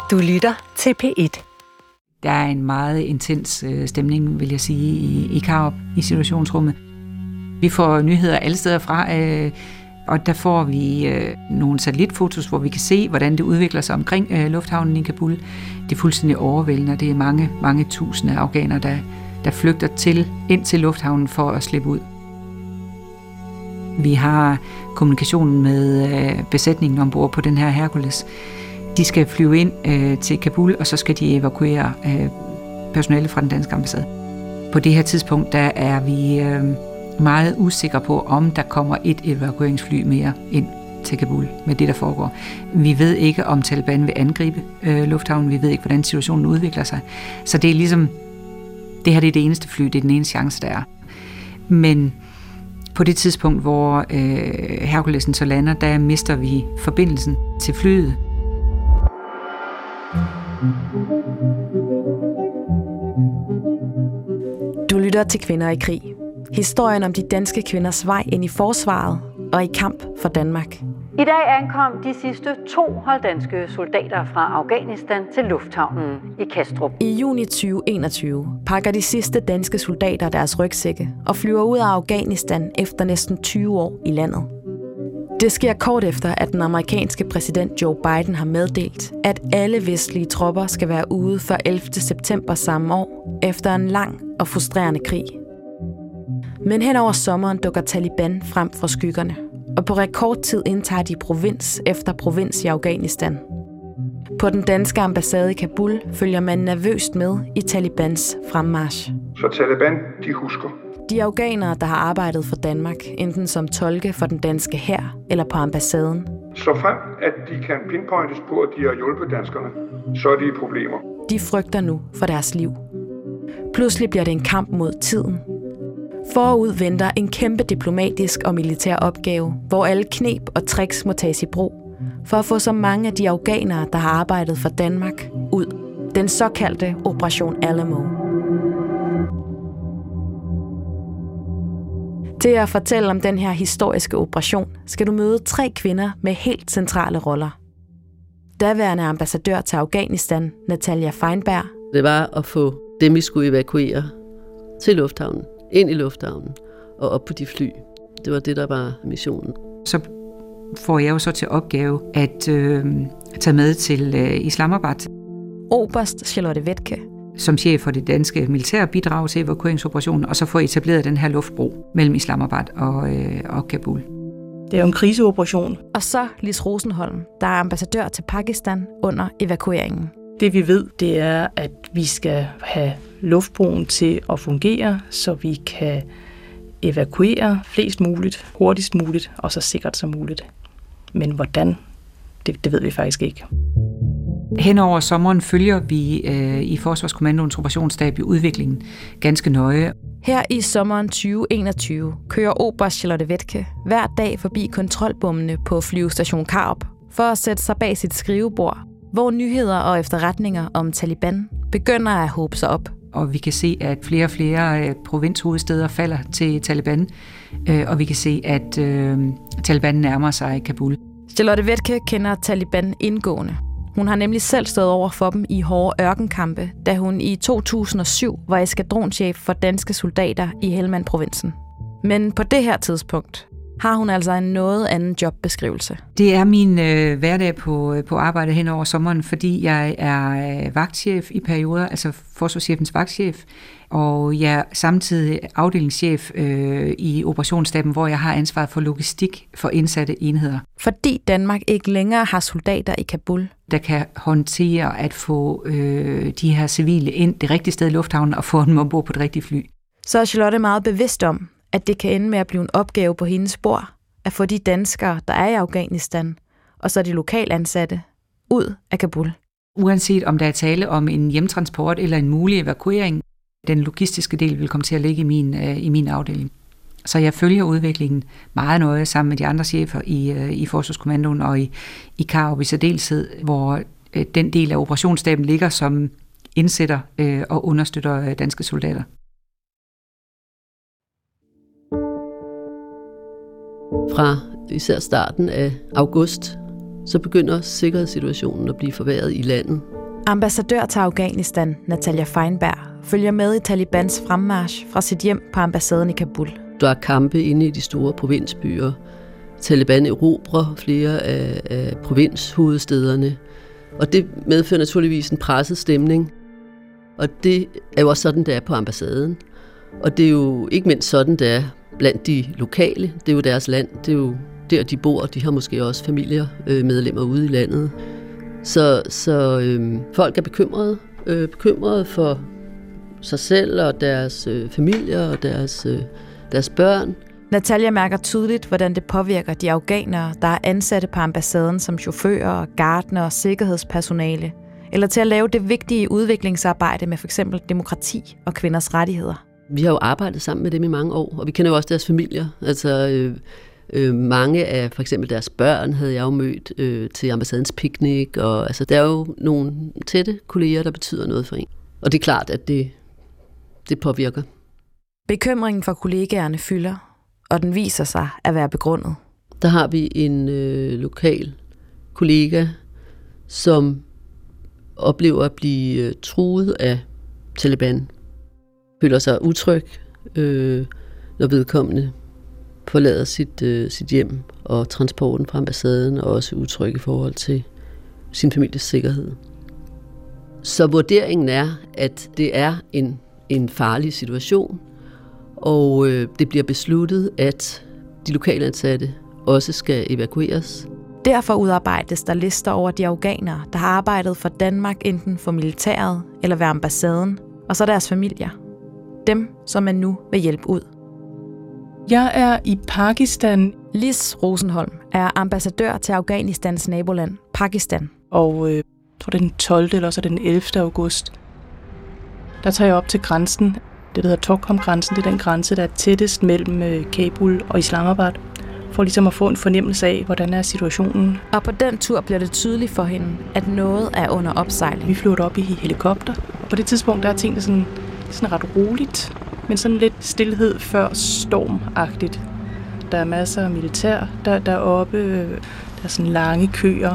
Du lytter til P1. Der er en meget intens stemning, vil jeg sige, i Karup, i situationsrummet. Vi får nyheder alle steder fra, og der får vi nogle satellitfotos, hvor vi kan se, hvordan det udvikler sig omkring lufthavnen i Kabul. Det er fuldstændig overvældende, og det er mange, mange tusinde afghanere, der flygter ind til lufthavnen for at slippe ud. Vi har kommunikationen med besætningen ombord på den her Hercules. De skal flyve ind til Kabul, og så skal de evakuere personale fra den danske ambassade. På det her tidspunkt, der er vi meget usikre på, om der kommer et evakueringsfly mere ind til Kabul med det, der foregår. Vi ved ikke, om Taliban vil angribe lufthavnen. Vi ved ikke, hvordan situationen udvikler sig. Så det er ligesom, det her det er det eneste fly, det er den eneste chance, der er. Men på det tidspunkt, hvor Herculesen så lander, der mister vi forbindelsen til flyet. Du lytter til Kvinder i krig. Historien om de danske kvinders vej ind i forsvaret og i kamp for Danmark. I dag ankom de sidste 2 hollandske soldater fra Afghanistan til lufthavnen i Kastrup. I juni 2021 pakker de sidste danske soldater deres rygsække og flyver ud af Afghanistan efter næsten 20 år i landet. Det sker kort efter, at den amerikanske præsident Joe Biden har meddelt, at alle vestlige tropper skal være ude før 11. september samme år, efter en lang og frustrerende krig. Men hen over sommeren dukker Taliban frem fra skyggerne, og på rekordtid indtager de provins efter provins i Afghanistan. På den danske ambassade i Kabul følger man nervøst med i Talibans fremmarch. Så Taliban, de husker. De afghanere, der har arbejdet for Danmark, enten som tolke for den danske hær eller på ambassaden, Så frem, at de kan pinpointes på, at de har hjulpet danskerne, så er de i problemer. de frygter nu for deres liv. Pludselig bliver det en kamp mod tiden. Forud venter en kæmpe diplomatisk og militær opgave, hvor alle kneb og tricks må tages i brug, for at få så mange af de afghanere, der har arbejdet for Danmark, ud. Den såkaldte Operation Alamo. Til at fortælle om den her historiske operation, skal du møde 3 kvinder med helt centrale roller. Daværende ambassadør til Afghanistan, Natalia Feinberg. Det var at få dem, vi skulle evakuere til lufthavnen, ind i lufthavnen og op på de fly. Det var det, der var missionen. Så får jeg jo så til opgave at tage med til Islamabad Oberst Charlotte Wetke. som chef for det danske militære bidrag til evakueringsoperationen, og så få etableret den her luftbro mellem Islamabad og Kabul. Det er jo en kriseoperation. Og så Lis Rosenholm, der er ambassadør til Pakistan under evakueringen. Det vi ved, det er, at vi skal have luftbroen til at fungere, så vi kan evakuere flest muligt, hurtigst muligt og så sikkert som muligt. Men hvordan, det ved vi faktisk ikke. Hen over sommeren følger vi i Forsvarskommandoens operationsstab i udviklingen ganske nøje. Her i sommeren 2021 kører oberst Charlotte Wetke hver dag forbi kontrolbommene på flyvestation Karup for at sætte sig bag sit skrivebord, hvor nyheder og efterretninger om Taliban begynder at hobe sig op. Og vi kan se, at flere og flere provinshovedsteder falder til Taliban, og vi kan se, at Taliban nærmer sig Kabul. Charlotte Wetke kender Taliban indgående. Hun har nemlig selv stået over for dem i hårde ørkenkampe, da hun i 2007 var eskadronchef for danske soldater i Helmand-provinsen. Men på det her tidspunkt har hun altså en noget anden jobbeskrivelse. Det er min hverdag på arbejde hen over sommeren, fordi jeg er vagtchef i perioder, altså forsvarschefens vagtchef, og jeg er samtidig afdelingschef i operationsstaben, hvor jeg har ansvaret for logistik for indsatte enheder. Fordi Danmark ikke længere har soldater i Kabul, der kan håndtere at få de her civile ind det rigtige sted i lufthavnen og få dem ombord på det rigtige fly. Så er Charlotte meget bevidst om, at det kan ende med at blive en opgave på hendes bord, at få de danskere, der er i Afghanistan, og så de lokale ansatte, ud af Kabul. Uanset om der er tale om en hjemtransport eller en mulig evakuering, den logistiske del vil komme til at ligge i min afdeling. Så jeg følger udviklingen meget nøje sammen med de andre chefer i Forsvarskommandoen og i Karup i særdeleshed, hvor den del af operationsstaben ligger som indsætter og understøtter danske soldater. Fra især starten af august, så begynder sikkerhedssituationen at blive forværret i landet. Ambassadør til Afghanistan, Natalia Feinberg, følger med i Talibans fremmarch fra sit hjem på ambassaden i Kabul. Der er kampe inde i de store provinsbyer. Taliban erobrer flere af provinshovedstederne, og det medfører naturligvis en presset stemning. Og det er jo også sådan, det er på ambassaden. Og det er jo ikke mindst sådan, det er blandt de lokale. Det er jo deres land, det er jo der, de bor. De har måske også familiemedlemmer ude i landet. Så folk er bekymrede for sig selv og deres familier og deres børn. Natalia mærker tydeligt, hvordan det påvirker de afghanere, der er ansatte på ambassaden som chauffører, gartnere og sikkerhedspersonale, eller til at lave det vigtige udviklingsarbejde med f.eks. demokrati og kvinders rettigheder. Vi har jo arbejdet sammen med dem i mange år, og vi kender jo også deres familier. Altså mange af for eksempel deres børn havde jeg jo mødt til ambassadens picnic, og altså der er jo nogle tætte kolleger, der betyder noget for en. Og det er klart, at det påvirker. Bekymringen for kollegaerne fylder, og den viser sig at være begrundet. Der har vi en lokal kollega, som oplever at blive truet af Taliban. Føler sig utryg, når vedkommende forlader sit hjem og transporten fra ambassaden, og også utryg i forhold til sin families sikkerhed. Så vurderingen er, at det er en farlig situation, og det bliver besluttet, at de lokale ansatte også skal evakueres. Derfor udarbejdes der lister over de afghanere, der har arbejdet for Danmark, enten for militæret eller ved ambassaden, og så deres familier. Dem, som man nu vil hjælpe ud. Jeg er i Pakistan. Lis Rosenholm er ambassadør til Afghanistans naboland, Pakistan. Og jeg tror, det er den 12. eller så den 11. august. Der tager jeg op til grænsen. Det, der hedder Torkham-grænsen, det er den grænse, der er tættest mellem Kabul og Islamabad, for ligesom at få en fornemmelse af, hvordan er situationen. Og på den tur bliver det tydeligt for hende, at noget er under opsejling. Vi flyver op i helikopter, og på det tidspunkt, der er tingene sådan ret roligt, men sådan lidt stilhed før stormagtigt. Der er masser af militær, der er oppe, der er sådan lange køer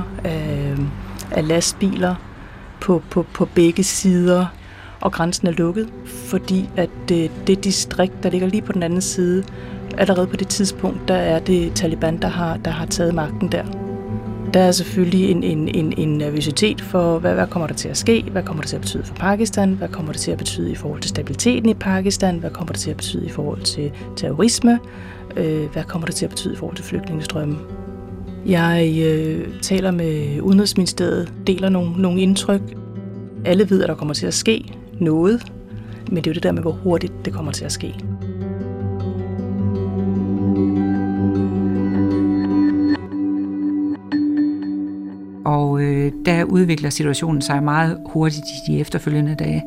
af lastbiler på begge sider, og grænsen er lukket, fordi at det distrikt, der ligger lige på den anden side, allerede på det tidspunkt, der er det Taliban, der har taget magten der. Der er selvfølgelig en nervøsitet for, hvad kommer der til at ske, hvad kommer det til at betyde for Pakistan, hvad kommer det til at betyde i forhold til stabiliteten i Pakistan, hvad kommer det til at betyde i forhold til terrorisme, hvad kommer det til at betyde i forhold til flygtningestrømme. Jeg taler med Udenrigsministeriet, deler nogle indtryk. Alle ved, at der kommer til at ske noget, men det er jo det der med, hvor hurtigt det kommer til at ske. Og der udvikler situationen sig meget hurtigt i de efterfølgende dage.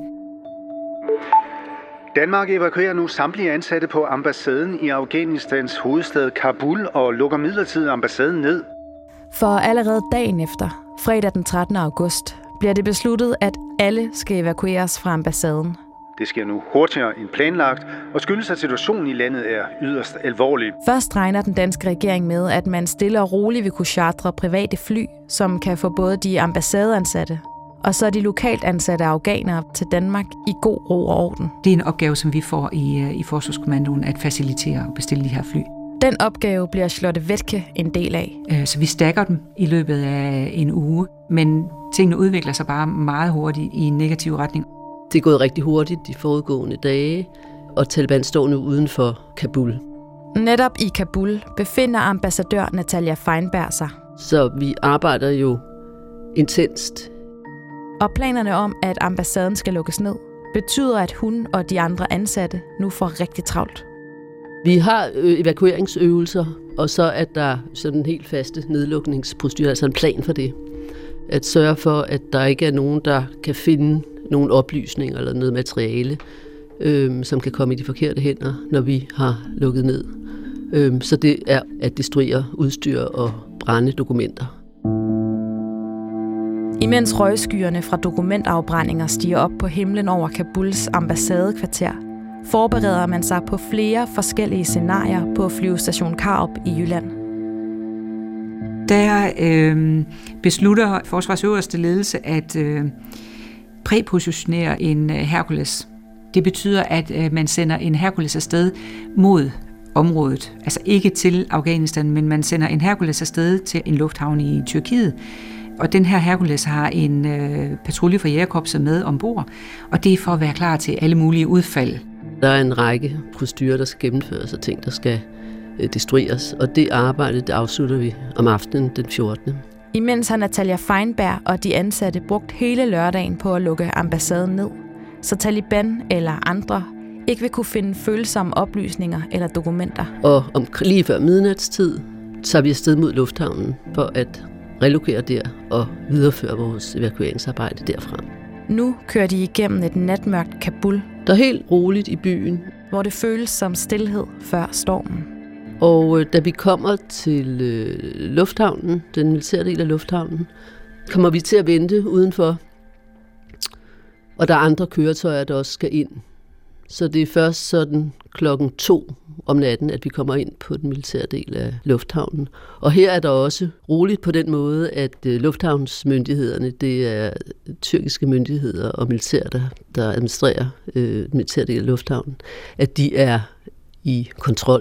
Danmark evakuerer nu samtlige ansatte på ambassaden i Afghanistans hovedstad Kabul og lukker midlertidigt ambassaden ned. For allerede dagen efter, fredag den 13. august, bliver det besluttet, at alle skal evakueres fra ambassaden. Det sker nu hurtigere end planlagt, og skyldes, at situationen i landet er yderst alvorlig. Først regner den danske regering med, at man stille og roligt vil kunne chartre private fly, som kan få både de ambassadeansatte og så de lokalt ansatte afghanere til Danmark i god ro og orden. Det er en opgave, som vi får i Forsvarskommandoen, at facilitere og bestille de her fly. Den opgave bliver Charlotte Wetke en del af. Så vi stakker dem i løbet af en uge, men tingene udvikler sig bare meget hurtigt i en negativ retning. Det er gået rigtig hurtigt de forudgående dage, og Taliban står nu uden for Kabul. Netop i Kabul befinder ambassadør Natalia Feinberg sig. Så vi arbejder jo intenst. Og planerne om, at ambassaden skal lukkes ned, betyder, at hun og de andre ansatte nu får rigtig travlt. Vi har evakueringsøvelser, og så er der sådan en helt faste nedlukningsprocedur, altså en plan for det. At sørge for, at der ikke er nogen, der kan finde nogle oplysninger eller noget materiale, som kan komme i de forkerte hænder, når vi har lukket ned. Så det er at destruere udstyr og brænde dokumenter. Imens røgskyerne fra dokumentafbrændinger stiger op på himlen over Kabuls ambassadekvarter, forbereder man sig på flere forskellige scenarier på flyvestation Karup i Jylland. Der beslutter Forsvars øverste ledelse, at præpositionerer en Hercules. Det betyder, at man sender en Hercules afsted mod området. Altså ikke til Afghanistan, men man sender en Hercules afsted til en lufthavn i Tyrkiet. Og den her Hercules har en patrulje fra jægerkorpset med ombord, og det er for at være klar til alle mulige udfald. Der er en række procedurer, der skal gennemføres, og ting, der skal destrueres, og det arbejde, det afslutter vi om aftenen den 14. Imens har Natalia Feinberg og de ansatte brugt hele lørdagen på at lukke ambassaden ned, så Taliban eller andre ikke vil kunne finde følsomme oplysninger eller dokumenter. Og lige før midnatstid tager vi afsted mod lufthavnen for at relokere der og videreføre vores evakueringsarbejde derfra. Nu kører de igennem et natmørkt Kabul. Der er helt roligt i byen, hvor det føles som stilhed før stormen. Og da vi kommer til lufthavnen, den militære del af lufthavnen, kommer vi til at vente udenfor. Og der er andre køretøjer, der også skal ind. Så det er først sådan 2:00 om natten, at vi kommer ind på den militære del af lufthavnen. Og her er der også roligt på den måde, at lufthavnsmyndighederne, det er tyrkiske myndigheder og militær, der administrerer den militære del af lufthavnen, at de er i kontrol.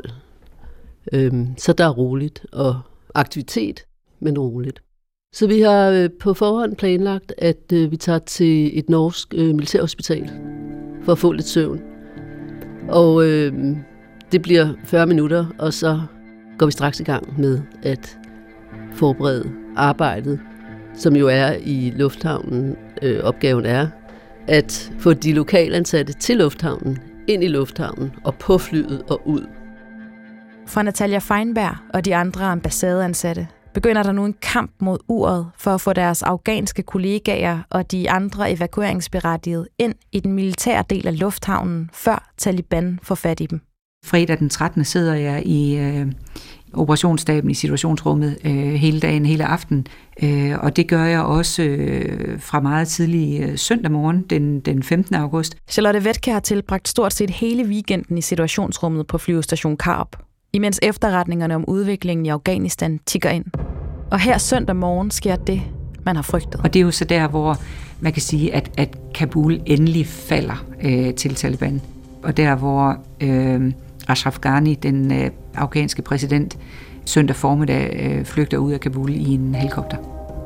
Så der er roligt og aktivitet, men roligt. Så vi har på forhånd planlagt, at vi tager til et norsk militærhospital for at få lidt søvn. Og det bliver 40 minutter, og så går vi straks i gang med at forberede arbejdet, som jo er i lufthavnen. Opgaven er at få de lokalansatte til lufthavnen, ind i lufthavnen og på flyet og ud. For Natalia Feinberg og de andre ambassadeansatte begynder der nu en kamp mod uret for at få deres afghanske kollegaer og de andre evakueringsberettigede ind i den militære del af lufthavnen, før Taliban får fat i dem. Fredag den 13. sidder jeg i operationsstaben i situationsrummet hele dagen, hele aften, og det gør jeg også fra meget tidlig søndag morgen, den 15. august. Charlotte Wetke har tilbragt stort set hele weekenden i situationsrummet på flyvestation Karup, imens efterretningerne om udviklingen i Afghanistan tikker ind. Og her søndag morgen sker det, man har frygtet. Og det er jo så der, hvor man kan sige, at Kabul endelig falder til Taliban. Og der, hvor Ashraf Ghani, den afghanske præsident, søndag formiddag flygter ud af Kabul i en helikopter.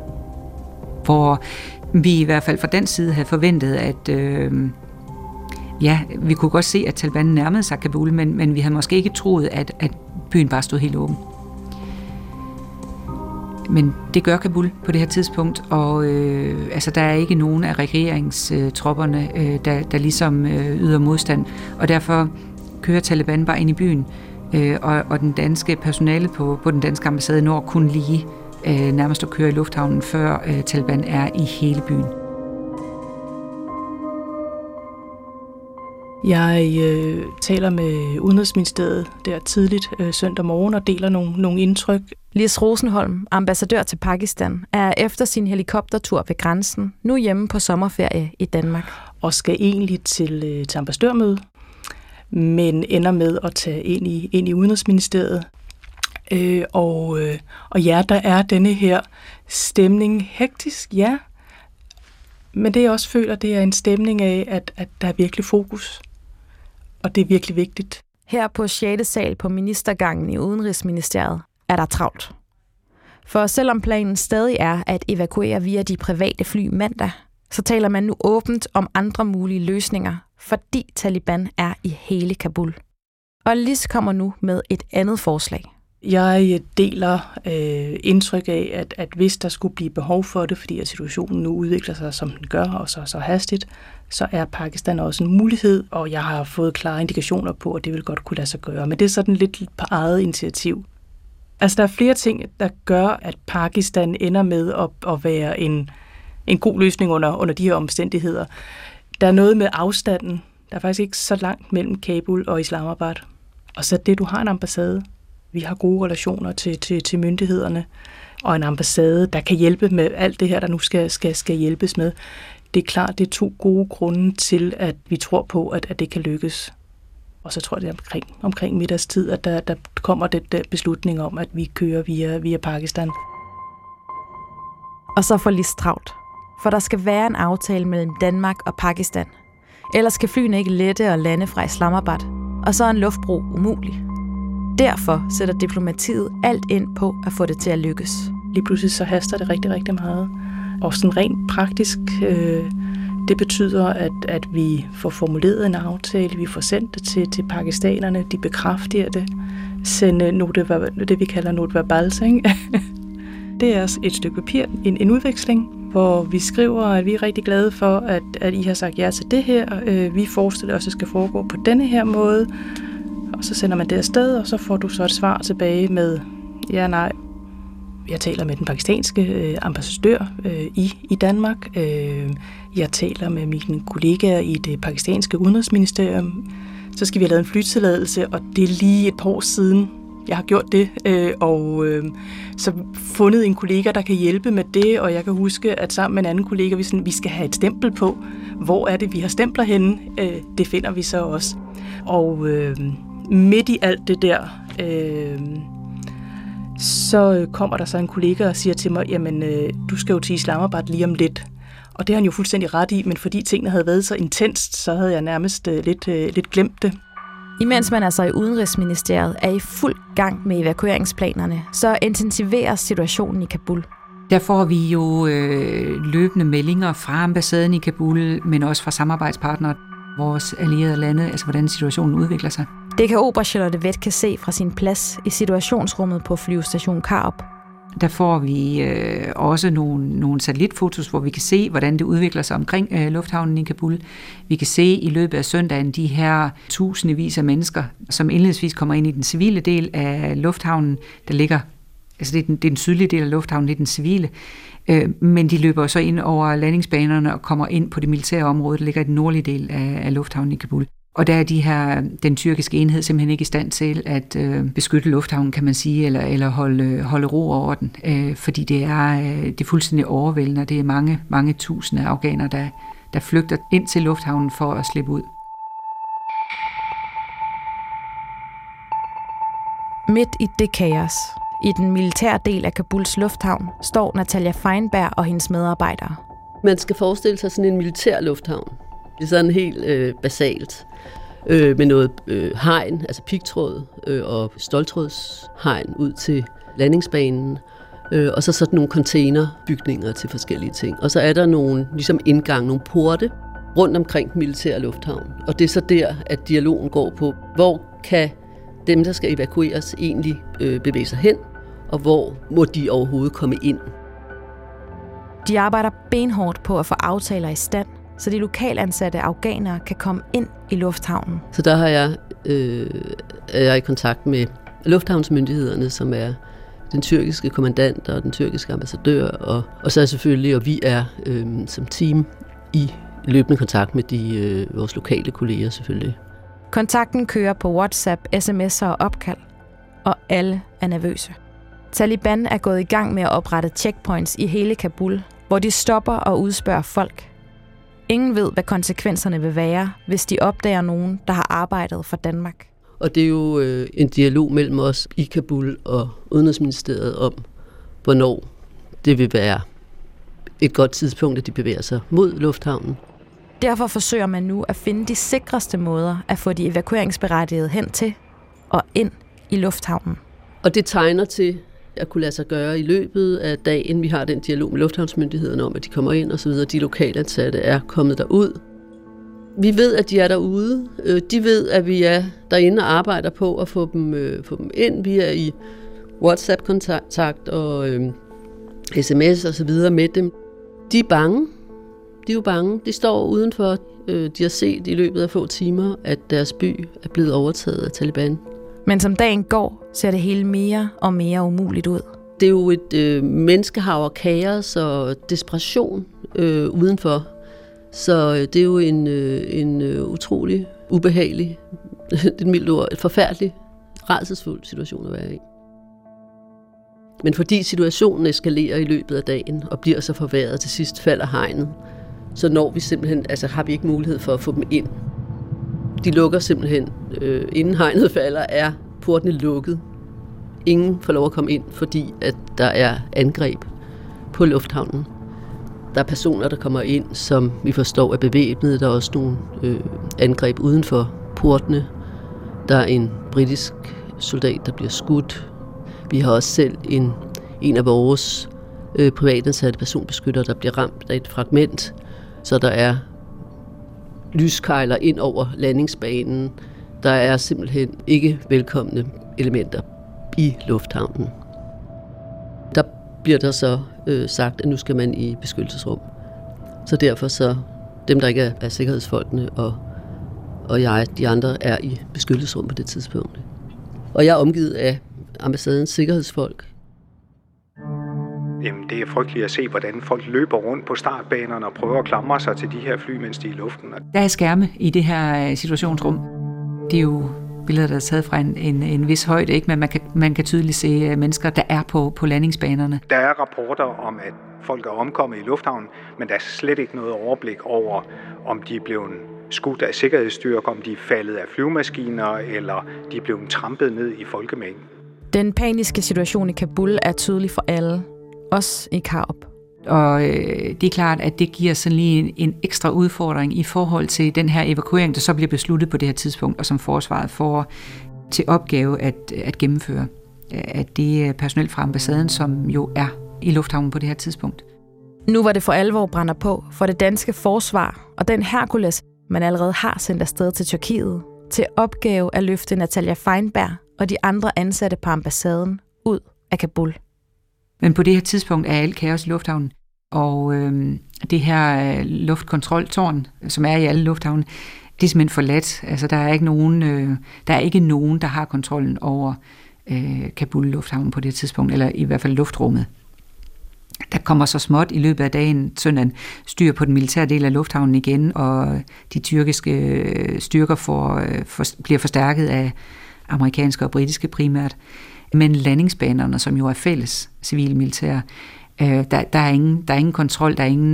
Hvor vi i hvert fald fra den side havde forventet, at vi kunne godt se, at Taliban nærmede sig Kabul, men vi havde måske ikke troet, at byen bare stod helt åben. Men det gør Kabul på det her tidspunkt, og der er ikke nogen af regeringstropperne, der ligesom yder modstand, og derfor kører Taliban bare ind i byen, og den danske personale på den danske ambassade når kun lige nærmest at køre i lufthavnen, før Taliban er i hele byen. Jeg taler med Udenrigsministeriet der tidligt søndag morgen og deler nogle indtryk. Lis Rosenholm, ambassadør til Pakistan, er efter sin helikoptertur ved grænsen nu hjemme på sommerferie i Danmark. Og skal egentlig til ambassadørmøde, men ender med at tage ind i Udenrigsministeriet. Og ja, der er denne her stemning hektisk, ja. Men det jeg også føler, det er en stemning af, at der er virkelig fokus. Og det er virkelig vigtigt. Her på 6. sal på ministergangen i Udenrigsministeriet er der travlt. For selvom planen stadig er at evakuere via de private fly mandag, så taler man nu åbent om andre mulige løsninger, fordi Taliban er i hele Kabul. Og Lis kommer nu med et andet forslag. Jeg deler indtryk af, at hvis der skulle blive behov for det, fordi at situationen nu udvikler sig, som den gør, og så hastigt, så er Pakistan også en mulighed, og jeg har fået klare indikationer på, at det vil godt kunne lade sig gøre. Men det er sådan lidt på eget initiativ. Altså, der er flere ting, der gør, at Pakistan ender med at være en god løsning under de her omstændigheder. Der er noget med afstanden. Der er faktisk ikke så langt mellem Kabul og Islamabad. Og så det, du har en ambassade. Vi har gode relationer til myndighederne, og en ambassade, der kan hjælpe med alt det her, der nu skal hjælpes med. Det er klart, det er 2 gode grunde til, at vi tror på, at det kan lykkes. Og så tror jeg, det er omkring middagstid, at der kommer den beslutning om, at vi kører via Pakistan. Og så får Lis travlt. for der skal være en aftale mellem Danmark og Pakistan. Ellers skal flyene ikke lette og lande fra Islamabad, og så er en luftbro umulig. Derfor sætter diplomatiet alt ind på at få det til at lykkes. Lige pludselig så haster det rigtig, rigtig meget. Og sådan rent praktisk, det betyder, at vi får formuleret en aftale, vi får sendt det til pakistanerne, de bekræfter det, sende det vi kalder note verbals, ikke? Det er et stykke papir, en udveksling, hvor vi skriver, at vi er rigtig glade for, at I har sagt ja til det her. Vi forestiller os, at det skal foregå på denne her måde. Og så sender man det afsted, og så får du så et svar tilbage med ja, nej. Jeg taler med den pakistanske ambassadør i Danmark. Jeg taler med mine kollegaer i det pakistanske udenrigsministerium. Så skal vi have lavet en flytilladelse, og det er lige et par år siden, jeg har gjort det. Så fundet en kollega, der kan hjælpe med det, og jeg kan huske, at sammen med en anden kollega, vi skal have et stempel på. Hvor er det, vi har stempler henne? Det finder vi så også. Og midt i alt det der, så kommer der så en kollega og siger til mig, jamen, du skal jo til Islamabad lige om lidt. Og det har han jo fuldstændig ret i, men fordi tingene havde været så intenst, så havde jeg nærmest lidt glemt det. Imens man altså i Udenrigsministeriet er i fuld gang med evakueringsplanerne, så intensiveres situationen i Kabul. Der får vi jo løbende meldinger fra ambassaden i Kabul, men også fra samarbejdspartnere, vores allierede lande, altså hvordan situationen udvikler sig. Det kan oberst Charlotte Wetke se fra sin plads i situationsrummet på flyvestation Karup. Der får vi også nogle satellitfotos, hvor vi kan se, hvordan det udvikler sig omkring lufthavnen i Kabul. Vi kan se i løbet af søndagen de her tusindvis af mennesker, som indledningsvis kommer ind i den civile del af lufthavnen, der ligger, altså det er den sydlige del af lufthavnen, det er den civile, men de løber så ind over landingsbanerne og kommer ind på det militære område, der ligger i den nordlige del af lufthavnen i Kabul. Og der er den tyrkiske enhed simpelthen ikke i stand til at beskytte lufthavnen, kan man sige, eller holde ro over den, fordi det er fuldstændig overvældende, og det er mange tusinde afghanere, der flygter ind til lufthavnen for at slippe ud. Midt i det kaos, i den militære del af Kabuls lufthavn, står Natalia Feinberg og hendes medarbejdere. Man skal forestille sig sådan en militær lufthavn. Det er sådan helt basalt. Med noget hegn, altså pigtråd og ståltrådshegn ud til landingsbanen. Og så sådan nogle containerbygninger til forskellige ting. Og så er der nogle ligesom indgang, nogle porte rundt omkring den militære lufthavn. Og det er så der, at dialogen går på, hvor kan dem, der skal evakueres, egentlig bevæge sig hen, og hvor må de overhovedet komme ind. De arbejder benhårdt på at få aftaler i stand, så de lokalansatte afghanere kan komme ind i lufthavnen. Så der er jeg i kontakt med lufthavnsmyndighederne, som er den tyrkiske kommandant og den tyrkiske ambassadør, og så er selvfølgelig, og vi er som team i løbende kontakt med vores lokale kolleger selvfølgelig. Kontakten kører på WhatsApp, sms'er og opkald, og alle er nervøse. Taliban er gået i gang med at oprette checkpoints i hele Kabul, hvor de stopper og udspørger folk. Ingen ved, hvad konsekvenserne vil være, hvis de opdager nogen, der har arbejdet for Danmark. Og det er jo en dialog mellem os i Kabul og Udenrigsministeriet om, hvornår det vil være et godt tidspunkt, at de bevæger sig mod lufthavnen. Derfor forsøger man nu at finde de sikreste måder at få de evakueringsberettigede hen til og ind i lufthavnen. Og det tegner til at kunne lade sig gøre i løbet af dagen. Vi har den dialog med lufthavnsmyndighederne om, at de kommer ind og så videre. De lokalansatte er kommet derud. Vi ved, at de er derude. De ved, at vi er derinde og arbejder på at få dem ind. Vi er i WhatsApp-kontakt og sms og så videre med dem. De er bange. De er jo bange. De står udenfor. De har set i løbet af få timer, at deres by er blevet overtaget af Taliban. Men som dagen går, ser det hele mere og mere umuligt ud. Det er jo et menneskehav og kaos og desperation udenfor. Så det er jo en utrolig ubehagelig, et mildt ord, et forfærdelig, rædselsfuld situation at være i. Men fordi situationen eskalerer i løbet af dagen og bliver så forværret, til sidst falder hegnet, så når vi simpelthen, altså har vi ikke mulighed for at få dem ind. De lukker simpelthen, inden hegnet falder, er portene lukket. Ingen får lov at komme ind, fordi at der er angreb på lufthavnen. Der er personer, der kommer ind, som vi forstår er bevæbnede. Der er også nogle angreb uden for portene. Der er en britisk soldat, der bliver skudt. Vi har også selv en af vores privatansatte personbeskyttere, der bliver ramt af et fragment. Så der er lyskejler ind over landingsbanen. Der er simpelthen ikke velkomne elementer i lufthavnen. Der bliver der så sagt, at nu skal man i beskyttelsesrum. Så derfor så dem, der ikke er sikkerhedsfolkene og jeg, de andre, er i beskyttelsesrum på det tidspunkt. Og jeg er omgivet af ambassadens sikkerhedsfolk. Jamen, det er frygteligt at se, hvordan folk løber rundt på startbanerne og prøver at klamre sig til de her fly, mens de er i luften. Der er skærme i det her situationsrum. Det er jo billeder, der er taget fra en vis højde, ikke? Men man kan tydeligt se mennesker, der er på landingsbanerne. Der er rapporter om, at folk er omkommet i lufthavnen, men der er slet ikke noget overblik over, om de er blevet skudt af sikkerhedsstyrker, om de er faldet af flyvemaskiner, eller de er blevet trampet ned i folkemængden. Den paniske situation i Kabul er tydelig for alle, også i Karup. Og det er klart, at det giver sådan lige en ekstra udfordring i forhold til den her evakuering, der så bliver besluttet på det her tidspunkt, og som forsvaret får til opgave at gennemføre. At det er personel fra ambassaden, som jo er i lufthavnen på det her tidspunkt. Nu var det for alvor brænder på for det danske forsvar, og den Hercules, man allerede har sendt afsted til Tyrkiet, til opgave at løfte Natalia Feinberg og de andre ansatte på ambassaden ud af Kabul. Men på det her tidspunkt er alt kaos i lufthavnen, og det her luftkontroltårn, som er i alle lufthavne, det er simpelthen forladt. Altså, der er ikke nogen, der har kontrollen over Kabul lufthavnen på det tidspunkt, eller i hvert fald luftrummet. Der kommer så småt i løbet af dagen søndagen styr på den militære del af lufthavnen igen, og de tyrkiske styrker bliver forstærket af amerikanske og britiske primært. Men landingsbanerne, som jo er fælles civil-militære, der er ingen kontrol, der er ingen...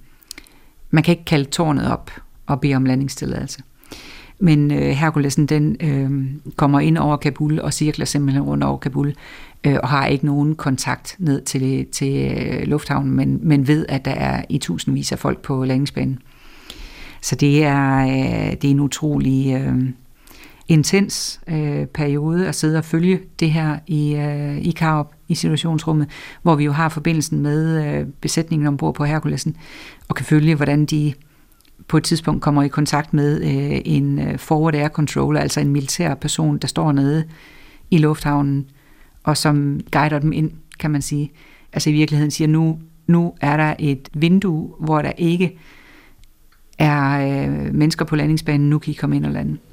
man kan ikke kalde tårnet op og bede om landingstilladelse. Men Herculesen, den kommer ind over Kabul og cirkler simpelthen rundt over Kabul, og har ikke nogen kontakt ned til lufthavnen, men ved, at der er i tusindvis af folk på landingsbanen. Så det er en utrolig intens periode at sidde og følge det her i Karup, i situationsrummet, hvor vi jo har forbindelsen med besætningen ombord på Herculesen, og kan følge, hvordan de på et tidspunkt kommer i kontakt med en forward air controller, altså en militær person, der står nede i lufthavnen, og som guider dem ind, kan man sige. Altså i virkeligheden siger, nu er der et vindue, hvor der ikke er mennesker på landingsbanen, nu kan I komme ind og lande.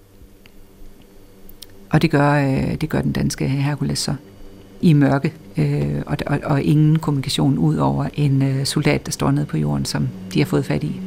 Og det gør den danske Hercules så i mørke, og ingen kommunikation ud over en soldat, der står nede på jorden, som de har fået fat i.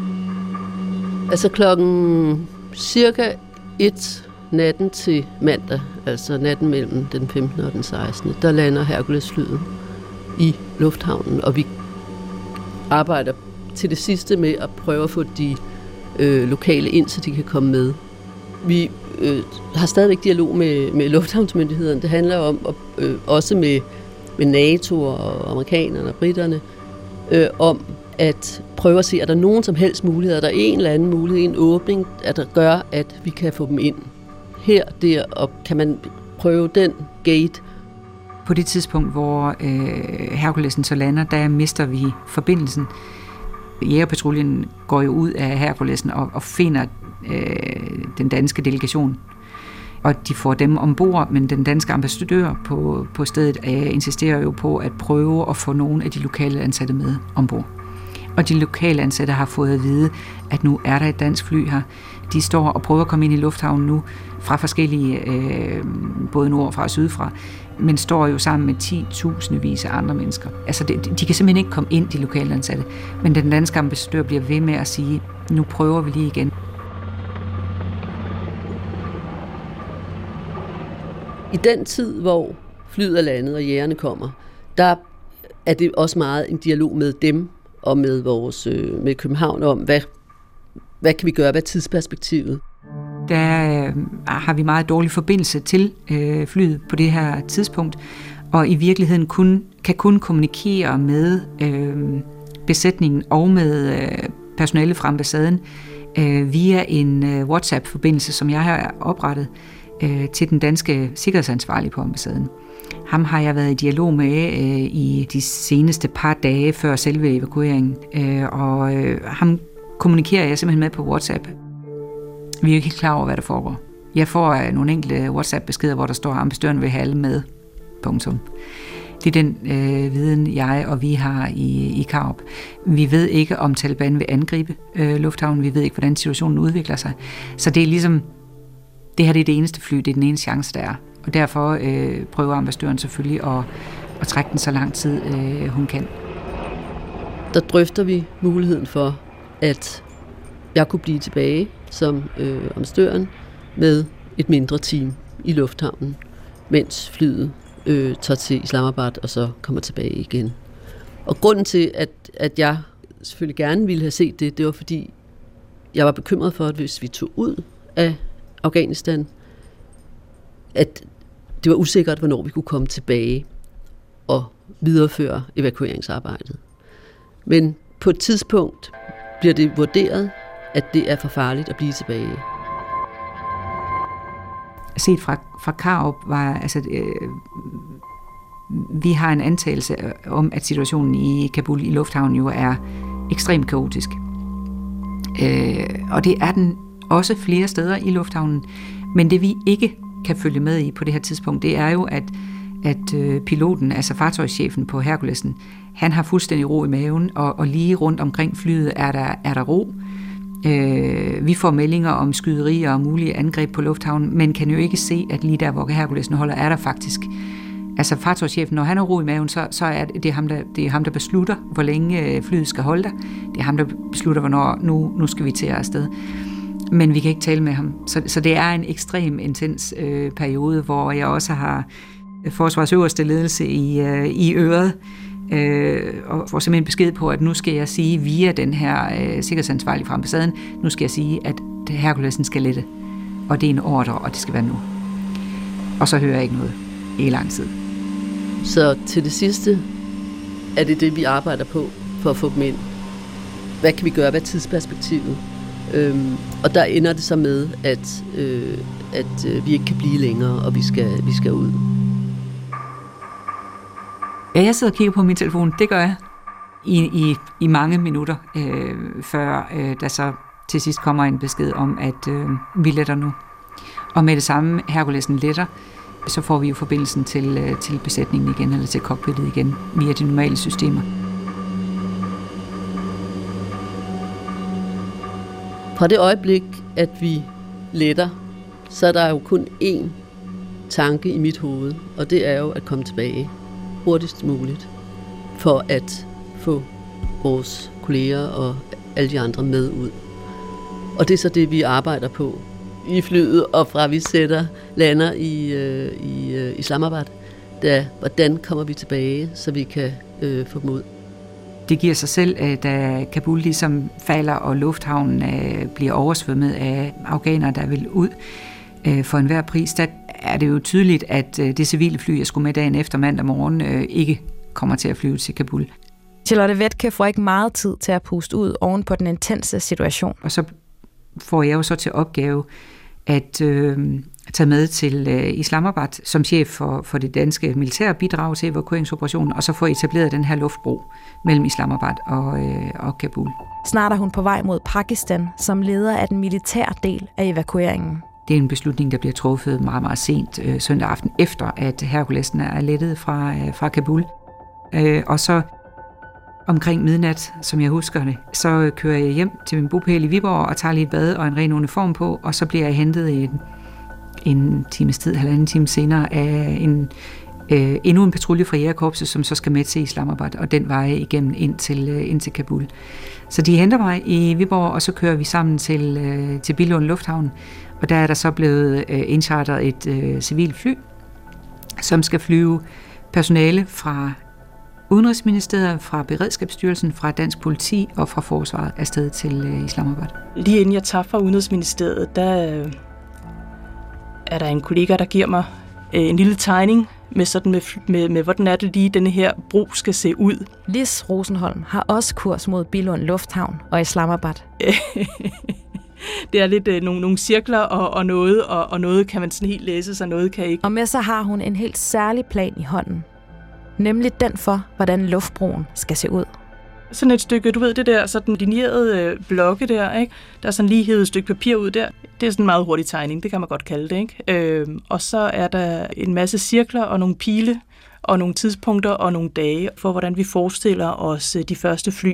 Altså klokken cirka 1 natten til mandag, altså natten mellem den 15. og den 16., der lander Hercules-flyet i lufthavnen, og vi arbejder til det sidste med at prøve at få de lokale ind, så de kan komme med. Vi har stadigvæk dialog med lufthavnsmyndighederne. Det handler om, også med NATO og amerikanerne og britterne, om at prøve at se, er der nogen som helst muligheder, er der en eller anden mulighed, en åbning, der gør, at vi kan få dem ind her, der, og kan man prøve den gate. På det tidspunkt, hvor Herculesen så lander, der mister vi forbindelsen. Jægerpatruljen går jo ud af Herculesen og finder den danske delegation. Og de får dem ombord, men den danske ambassadør på stedet insisterer jo på at prøve at få nogle af de lokale ansatte med ombord. Og de lokale ansatte har fået at vide, at nu er der et dansk fly her. De står og prøver at komme ind i lufthavnen nu fra forskellige, både nordfra og sydfra, men står jo sammen med 10.000 af andre mennesker. Altså de kan simpelthen ikke komme ind, de lokale ansatte. Men den danske ambassadør bliver ved med at sige, nu prøver vi lige igen. I den tid, hvor flyet er landet og jægerne kommer, der er det også meget en dialog med dem og med med København om, hvad kan vi gøre, hvad er tidsperspektivet? Der har vi meget dårlig forbindelse til flyet på det her tidspunkt, og i virkeligheden kan kun kommunikere med besætningen og med personale fra ambassaden via en WhatsApp-forbindelse, som jeg har oprettet til den danske sikkerhedsansvarlige på ambassaden. Ham har jeg været i dialog med i de seneste par dage før selve evakueringen, og ham kommunikerer jeg simpelthen med på WhatsApp. Vi er jo ikke helt klar over, hvad der foregår. Jeg får nogle enkelte WhatsApp-beskeder, hvor der står, at ambassadøren vil have alle med. Punktum. Det er den viden, jeg og vi har i Karup. Vi ved ikke, om Taliban vil angribe lufthavnen. Vi ved ikke, hvordan situationen udvikler sig. Så det er ligesom, det her det er det eneste fly, det er den eneste chance, der er. Og derfor prøver ambassadøren selvfølgelig at trække den så lang tid, hun kan. Der drøfter vi muligheden for, at jeg kunne blive tilbage som ambassadøren med et mindre team i lufthavnen, mens flyet tager til Islamabad og så kommer tilbage igen. Og grunden til, at jeg selvfølgelig gerne ville have set det var fordi, jeg var bekymret for, at hvis vi tog ud af Afghanistan, at det var usikkert, hvornår vi kunne komme tilbage og videreføre evakueringsarbejdet. Men på et tidspunkt bliver det vurderet, at det er for farligt at blive tilbage. Set fra Karup var, vi har en antagelse om, at situationen i Kabul i lufthavnen jo er ekstremt kaotisk. Og det er den også flere steder i lufthavnen. Men det vi ikke kan følge med i på det her tidspunkt, det er jo, at piloten, altså fartøjschefen på Herkulesen, han har fuldstændig ro i maven, og lige rundt omkring flyet er der ro. Vi får meldinger om skyderier og mulige angreb på lufthavnen, men kan jo ikke se, at lige der, hvor Herkulesen holder, er der faktisk. Altså fartøjschefen, når han har ro i maven, så er det ham, der beslutter, hvor længe flyet skal holde der. Det er ham, der beslutter, hvornår nu skal vi til afsted. Men vi kan ikke tale med ham. Så det er en ekstrem intens periode, hvor jeg også har forsvars øverste ledelse i øret, og får simpelthen besked på, at nu skal jeg sige via den her sikkerhedsansvarlige fra ambassaden, nu skal jeg sige, at Herkulesen skal lette. Og det er en ordre, og det skal være nu. Og så hører jeg ikke noget i lang tid. Så til det sidste er det, vi arbejder på for at få dem ind. Hvad kan vi gøre? Hvad er tidsperspektivet? Og der ender det så med, at vi ikke kan blive længere, og vi skal ud. Ja, jeg sidder og kigger på min telefon. Det gør jeg i mange minutter, før der så til sidst kommer en besked om, at vi letter nu. Og med det samme, Herkulesen letter, så får vi jo forbindelsen til besætningen igen, eller til cockpittet igen, via de normale systemer. Fra det øjeblik, at vi letter, så er der jo kun én tanke i mit hoved, og det er jo at komme tilbage hurtigst muligt, for at få vores kolleger og alle de andre med ud. Og det er så det, vi arbejder på i flyet, og fra vi lander i Islamabad, hvordan kommer vi tilbage, så vi kan få dem ud. Det giver sig selv, da Kabul ligesom falder, og lufthavnen bliver oversvømmet af afghanere, der vil ud for enhver pris. Der er det jo tydeligt, at det civile fly, jeg skulle med dagen efter mandag morgen, ikke kommer til at flyve til Kabul. Charlotte Wetke får ikke meget tid til at puste ud oven på den intense situation. Og så får jeg jo så til opgave at tage med til Islamabad som chef for det danske militære bidrag til evakueringsoperationen, og så få etableret den her luftbro mellem Islamabad og Kabul. Snart er hun på vej mod Pakistan som leder af den militære del af evakueringen. Det er en beslutning, der bliver truffet meget, meget sent søndag aften, efter at Herkulesen er lettet fra Kabul. Og så omkring midnat, som jeg husker det, så kører jeg hjem til min bopæl i Viborg og tager lige et bad og en ren uniform på, og så bliver jeg hentet en times tid, halvanden time senere af endnu en patrulje fra Jægerkorpset, som så skal med til Islamabad, og den vej igennem ind til Kabul. Så de henter mig i Viborg, og så kører vi sammen til Billund Lufthavn, og der er der så blevet indcharteret et civilt fly, som skal flyve personale fra Udenrigsministeriet, fra Beredskabsstyrelsen, fra Dansk Politi og fra Forsvaret afsted til Islamabad. Lige inden jeg tager fra Udenrigsministeriet, der er der en kollega, der giver mig en lille tegning med hvordan er det lige, denne her bro skal se ud. Lis Rosenholm har også kurs mod Billund Lufthavn og Islamabad. Det er lidt nogle cirkler og noget kan man sådan helt læse, så noget kan ikke. Og med så har hun en helt særlig plan i hånden. Nemlig den for, hvordan luftbroen skal se ud. Sådan et stykke, du ved det der sådan linjerede blokke der, ikke? Der er sådan lige hævet et stykke papir ud der. Det er sådan en meget hurtig tegning, det kan man godt kalde det, ikke? Og så er der en masse cirkler og nogle pile og nogle tidspunkter og nogle dage for, hvordan vi forestiller os de første fly.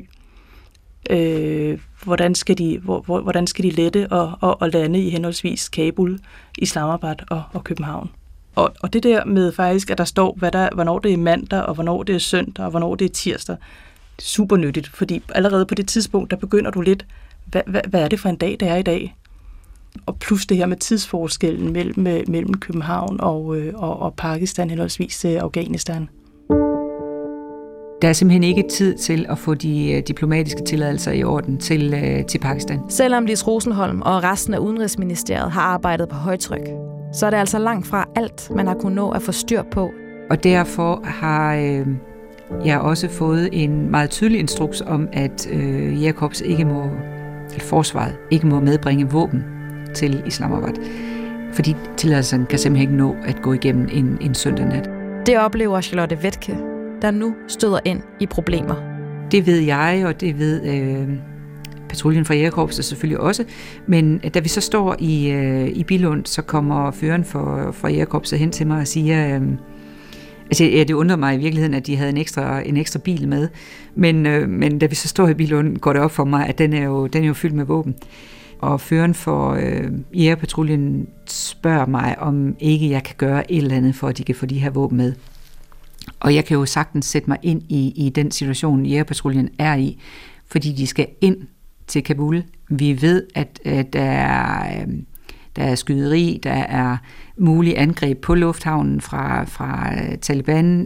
Hvordan skal de lette og lande i henholdsvis Kabul, Islamabad og København. Og det der med faktisk, at der står, hvornår det er mandag, og hvornår det er søndag, og hvornår det er tirsdag, det er super nyttigt, fordi allerede på det tidspunkt, der begynder du lidt, hvad er det for en dag, det er i dag? Og plus det her med tidsforskellen mellem København og Pakistan, henholdsvis Afghanistan. Der er simpelthen ikke tid til at få de diplomatiske tilladelser i orden til Pakistan. Selvom Lis Rosenholm og resten af Udenrigsministeriet har arbejdet på højtryk, så er det altså langt fra alt, man har kunnet nå at få styr på. Og derfor har jeg også fået en meget tydelig instruks om, at Jægerkorps forsvaret ikke må medbringe våben til Islamabad. Fordi tilladelsen kan simpelthen ikke nå at gå igennem en søndag nat. Det oplever Charlotte Wetke, der nu støder ind i problemer. Det ved jeg, og det ved patruljen fra Jægerkorpset selvfølgelig også. Men da vi så står i Billund, så kommer føreren fra Jægerkorpset hen til mig og siger, det undrer mig i virkeligheden, at de havde en ekstra bil med. Men da vi så står i Billund, går det op for mig, at den er jo fyldt med våben. Og føreren for Jægerpatruljen spørger mig, om ikke jeg kan gøre et eller andet, for at de kan få de her våben med. Og jeg kan jo sagtens sætte mig ind i den situation, Jægerpatruljen er i, fordi de skal ind til Kabul. Vi ved, at der er skyderi, der er mulige angreb på lufthavnen fra Taliban.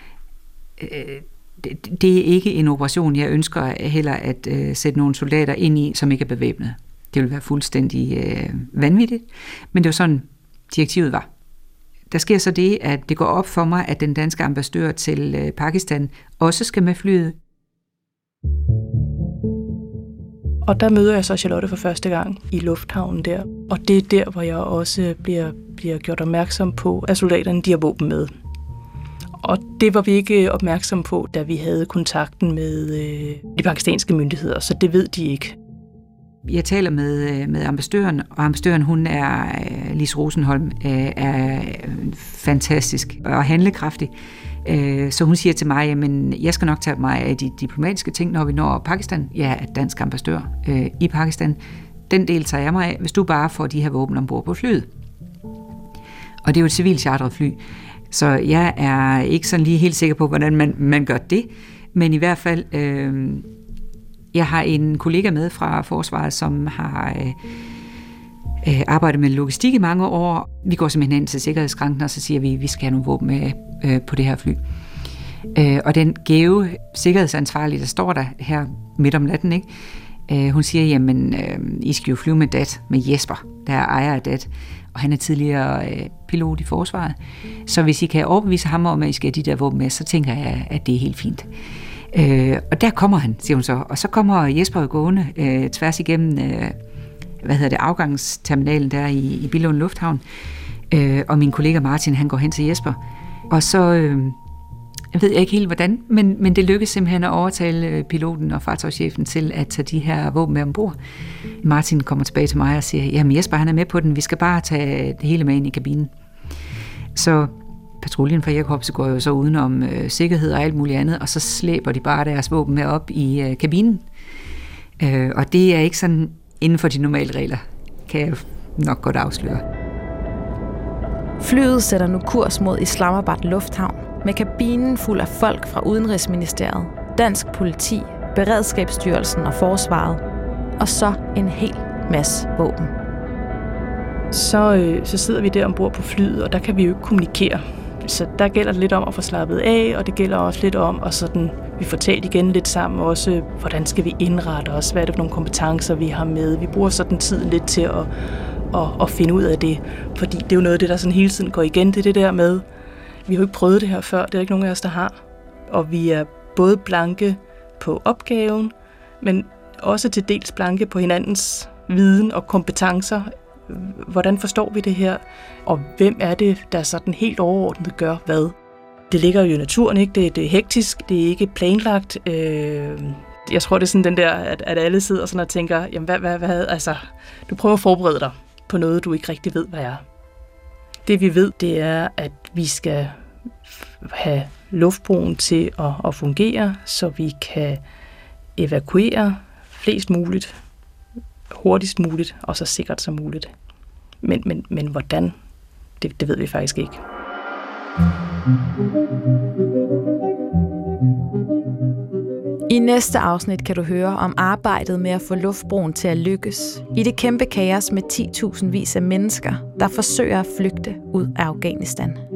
Det er ikke en operation, jeg ønsker heller at sætte nogle soldater ind i, som ikke er bevæbnet. Det vil være fuldstændig vanvittigt, men det var sådan, direktivet var. Der sker så det, at det går op for mig, at den danske ambassadør til Pakistan også skal med flyet. Og der møder jeg så Charlotte for første gang i lufthavnen der. Og det er der, hvor jeg også bliver gjort opmærksom på, at soldaterne de har våben med. Og det var vi ikke opmærksom på, da vi havde kontakten med de pakistanske myndigheder, så det ved de ikke. Jeg taler med ambassadøren, og ambassadøren, hun er, Lis Rosenholm, er fantastisk og handlekraftig. Så hun siger til mig, jamen jeg skal nok tage mig af de diplomatiske ting, når vi når Pakistan. Jeg er dansk ambassadør i Pakistan. Den del tager jeg mig af, hvis du bare får de her våben ombord på flyet. Og det er jo et civilt chartret fly, så jeg er ikke sådan lige helt sikker på, hvordan man gør det. Men i hvert fald, jeg har en kollega med fra forsvaret, som har arbejdet med logistik i mange år. Vi går simpelthen ind til sikkerhedsskranken, og så siger vi skal have nogle våben med på det her fly. Og den gæve sikkerhedsansvarlige, der står der her midt om natten, ikke? Hun siger, jamen, I skal jo flyve med DAT, med Jesper, der er ejer af DAT, og han er tidligere pilot i forsvaret. Så hvis I kan overbevise ham om, at I skal have de der våben med, så tænker jeg, at det er helt fint. Og der kommer han, siger hun så. Og så kommer Jesper gående tværs igennem afgangsterminalen der i Billund Lufthavn. Og min kollega Martin, han går hen til Jesper. Og så, jeg ved ikke helt hvordan, men det lykkedes simpelthen at overtale piloten og fartøjschefen til at tage de her våben med ombord. Martin kommer tilbage til mig og siger, jamen Jesper, han er med på den, vi skal bare tage det hele med ind i kabinen. Så patruljen fra Jægerkorpset går jo så udenom sikkerhed og alt muligt andet, og så slæber de bare deres våben med op i kabinen. Og det er ikke sådan inden for de normale regler, kan jeg nok godt afsløre. Flyet sætter nu kurs mod Islamabad Lufthavn med kabinen fuld af folk fra Udenrigsministeriet, Dansk Politi, Beredskabsstyrelsen og Forsvaret, og så en hel masse våben. Så sidder vi der ombord på flyet, og der kan vi jo ikke kommunikere. Så der gælder det lidt om at få slappet af, og det gælder også lidt om at sådan, vi får talt igen lidt sammen også, hvordan skal vi indrette os, hvad er det for nogle kompetencer, vi har med. Vi bruger sådan tiden lidt til at finde ud af det, fordi det er jo noget af det, der sådan hele tiden går igen, det er det der med, Vi har jo ikke prøvet det her før, det er ikke nogen af os, der har. Og vi er både blanke på opgaven, men også til dels blanke på hinandens viden og kompetencer. Hvordan forstår vi det her? Og hvem er det, der sådan helt overordnet gør hvad? Det ligger jo i naturen, ikke? Det er hektisk, det er ikke planlagt. Jeg tror, det er sådan den der, at alle sidder sådan og tænker, jamen hvad, altså, du prøver at forberede dig på noget, du ikke rigtig ved, hvad er. Det vi ved, det er, at vi skal have luftbroen til at fungere, så vi kan evakuere flest muligt, hurtigst muligt og så sikkert som muligt. Men hvordan? Det ved vi faktisk ikke. I næste afsnit kan du høre om arbejdet med at få luftbroen til at lykkes i det kæmpe kaos med 10.000 vis af mennesker, der forsøger at flygte ud af Afghanistan.